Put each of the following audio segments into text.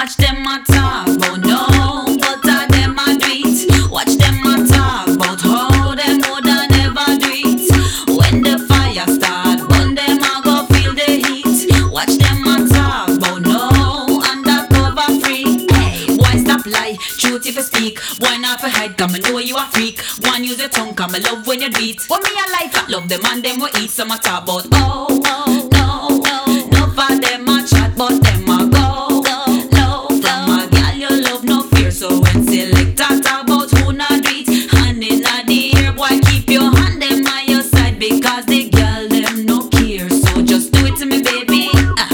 Watch them a talk about no, but them a do it. Watch them a talk about how them woulda never do it. When the fire start, burn them a go feel the heat. Watch them a talk about no, undercover freak. Hey, boy stop lie, truth if you speak. Boy not for hide, come and know you a freak. One use your tongue, come and love when you do it. What me a like, I love them and them will eat. Some a talk about oh no, no for them a chat, but them a go low. From a girl you love no fear, so when selector talk about who not do it, hand in the air, boy keep your hand them on your side because the girl them no care. So just do it to me, baby.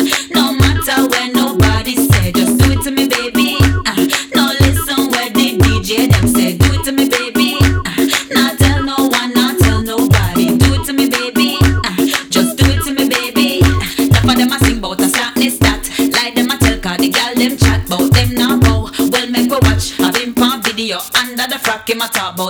No matter when nobody say, just do it to me, baby. No listen where the DJ them say, do it to me, baby. Not tell no one, not tell nobody, do it to me, baby. Just do it to me, baby. Enough of them a sing bout a slackness that, like them a tell 'cause the girl them chat bout them now bow. Well make we watch, have him on video under the frock him a talk about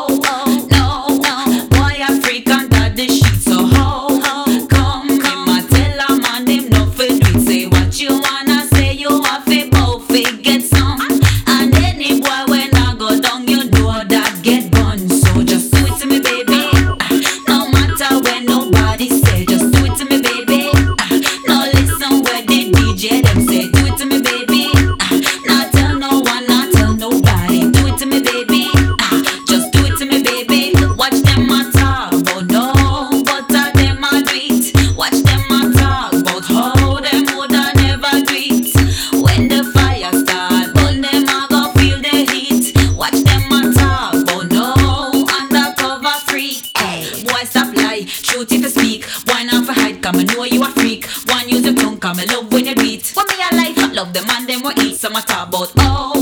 oh no, boy a freak under the sheet, so ho come him a tell a man him no fi do it. Say what you wanna say, you a fi both fi get some, and any boy when I go down you know that get bun. So just do it to me, baby. No matter when nobody say, just do it to me, baby. No listen where the DJ them say, do it to me, baby. Not tell no one, not tell nobody, do it to me, baby. Just do it to me, baby. Watch them a talk about no, but them a do it. Watch them a talk about how them woulda never do it. When the fire start, burn them a go feel the heat. Watch them a talk about no, undercover freak. Hey, boy stop lie, truth if you speak. Why not for hide, come and know you a freak. One use your tongue, come and love when you do it. What me a like, love them and them will eat. Some a talk about oh